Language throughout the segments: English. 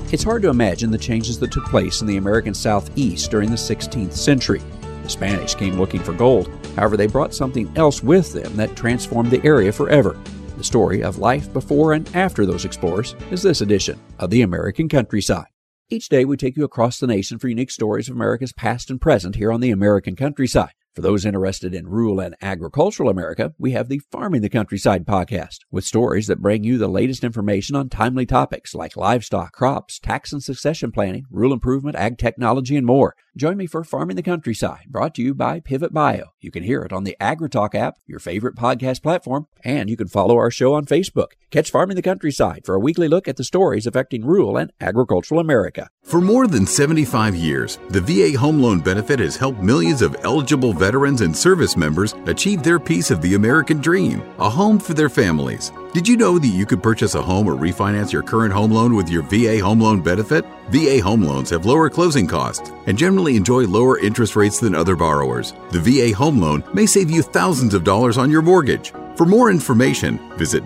It's hard to imagine the changes that took place in the American Southeast during the 16th century. The Spanish came looking for gold. However, they brought something else with them that transformed the area forever. The story of life before and after those explorers is this edition of the American Countryside. Each day we take you across the nation for unique stories of America's past and present here on the American Countryside. For those interested in rural and agricultural America, we have the Farming the Countryside podcast, with stories that bring you the latest information on timely topics like livestock, crops, tax and succession planning, rural improvement, ag technology, and more. Join me for Farming the Countryside, brought to you by Pivot Bio. You can hear it on the AgriTalk app, your favorite podcast platform, and you can follow our show on Facebook. Catch Farming the Countryside for a weekly look at the stories affecting rural and agricultural America. For more than 75 years, the VA Home Loan Benefit has helped millions of eligible veterans and service members achieve their piece of the American dream, a home for their families. Did you know that you could purchase a home or refinance your current home loan with your VA Home Loan Benefit? VA home loans have lower closing costs and generally enjoy lower interest rates than other borrowers. The VA home loan may save you thousands of dollars on your mortgage. For more information, visit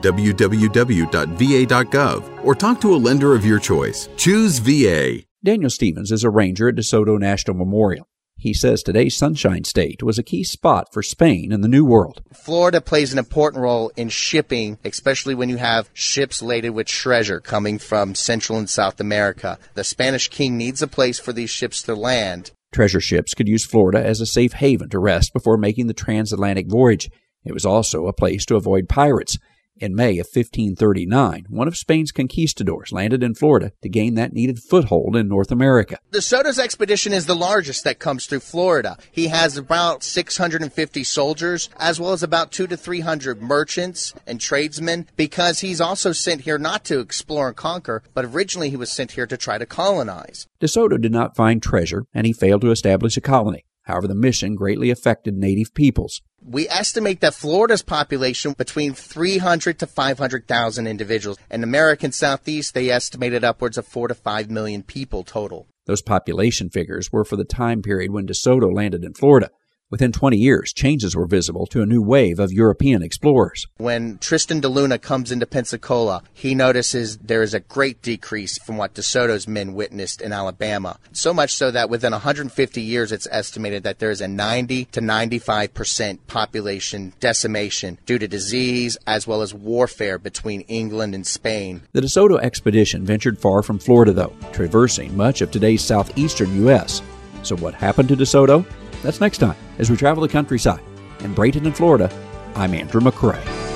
www.va.gov or talk to a lender of your choice. Choose VA. Daniel Stevens is a ranger at DeSoto National Memorial. He says today's Sunshine State was a key spot for Spain in the New World. Florida plays an important role in shipping, especially when you have ships laden with treasure coming from Central and South America. The Spanish king needs a place for these ships to land. Treasure ships could use Florida as a safe haven to rest before making the transatlantic voyage. It was also a place to avoid pirates. In May of 1539, one of Spain's conquistadors landed in Florida to gain that needed foothold in North America. DeSoto's expedition is the largest that comes through Florida. He has about 650 soldiers, as well as about 200 to 300 merchants and tradesmen, because he's also sent here not to explore and conquer, but originally he was sent here to try to colonize. DeSoto did not find treasure, and he failed to establish a colony. However, the mission greatly affected native peoples. We estimate that Florida's population between 300 to 500,000 individuals. In the American Southeast, they estimated upwards of 4 to 5 million people total. Those population figures were for the time period when DeSoto landed in Florida. Within 20 years, changes were visible to a new wave of European explorers. When Tristan da Luna comes into Pensacola, he notices there is a great decrease from what DeSoto's men witnessed in Alabama. So much so that within 150 years, it's estimated that there is a 90 to 95% population decimation due to disease as well as warfare between England and Spain. The DeSoto expedition ventured far from Florida, though, traversing much of today's southeastern U.S. So what happened to DeSoto? That's next time as we travel the countryside. In Brayton, Florida, I'm Andrew McCrae.